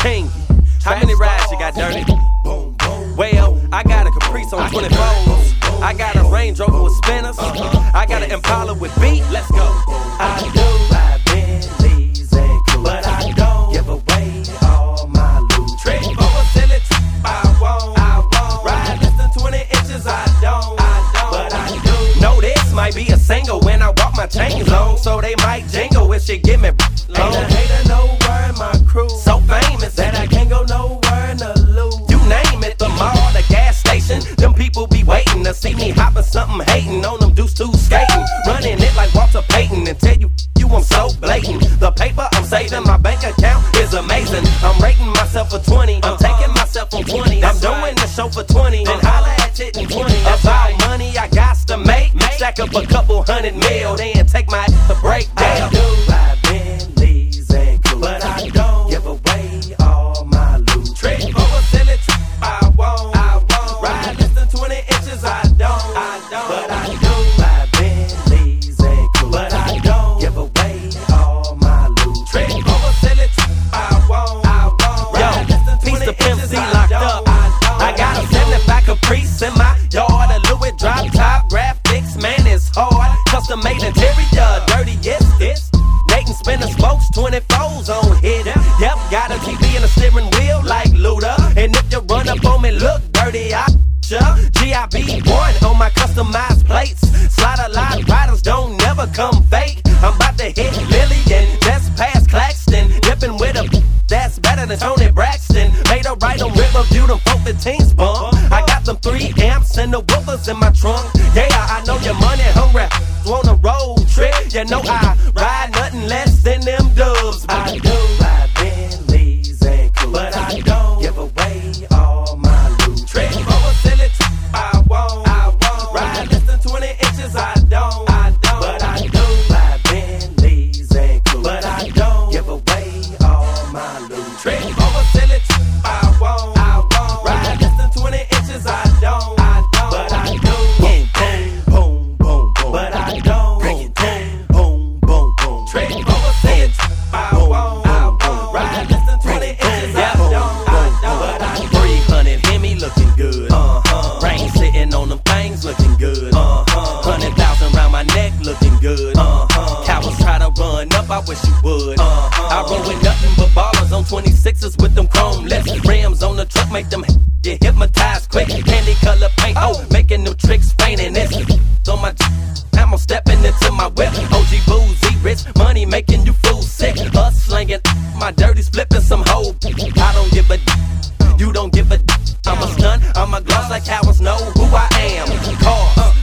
king. How many rides you got, Dirty? Well, I got a Caprice on 24s. I got a Range Rover with spinners. I got an Impala with beat. Let's go. I do ride Bentleys and coupe, but I don't give away all my loot. Trick for a silly I won't. Ride less than 20 inches, I don't. But I do. Know this might be a single when I walk my chains on, so they might jingle if she give me long. Ain't a hater nowhere in my crew, So famous that I can't go nowhere in the loop. you name it, the mall, the gas station. Them people be waiting to see me hopping something, hating on them dudes too skating, running it like Walter Payton, and tell you I'm so blatant. The paper I'm saving, my bank account is amazing. I'm rating myself for 20, I'm taking myself from 20. I'm doing the show for 20, then holla at it in 20. About money I got to make, stack up a couple $100 million, then take my to break I down. do ride Bentleys and coupe, but I don't give away all my loot. Trick for a silly I won't. Ride less than 20 inches, I don't. But I do ride Bentleys and coupe, but I don't give away all my loot. Trick for a silly I won't. Ride less than 20 Piece of Pimp inches, C I locked don't. up. I got a 75 Caprice in my yard, a Louis drop top graphics, man, it's hard. Custom made interior, dirty, yes, it's Nathan spinning spokes, 24s on hit. Yep, got a TV and a steering wheel like Luda. And if you run up on me, look dirty, I GIB1 on my customized plates. Slide a lot, riders don't never come fake. I'm about to hit Lillian, just past Claxton. Dipping with a that's better than Tony Braxton. Made a right on Riverview, them 415s bump. I got them 3 amps and the woofers in my trunk. Yeah, I know your money hungry. On a road trip, you know I ride nothing less than them dubs. I do ride Bentleys and coupe, but I don't give away all my loot. Trick for a silly I won't. Ride less than 20 inches, I don't. But I do ride Bentleys and coupe, but I don't give away all my loot. Trick for a silly I won't. Ride less than 20 inches, I don't. But I do. Boom, boom, boom, boom. But I don't. Break it down. Boom, boom, boom. Trick for a silly I won't. Ride less than 20 inches, I don't. But I do. 300 Hemi looking good. Rain sitting on them things looking good. 100,000 round my neck looking good. Cowards try to run up, I wish you would. I roll with nothing but ballers on 26s with them chrome lips. Rims on the truck make them get hypnotized quick. Candy color paint, making them tricks fainting. This on my I'm stepping into my whip. OG boozy, rich money making you fools sick. Us slanging my dirties, flipping some hoes. I don't give a you don't give a I'm a stun, I'm a gloss like cowards know who I am. Cars,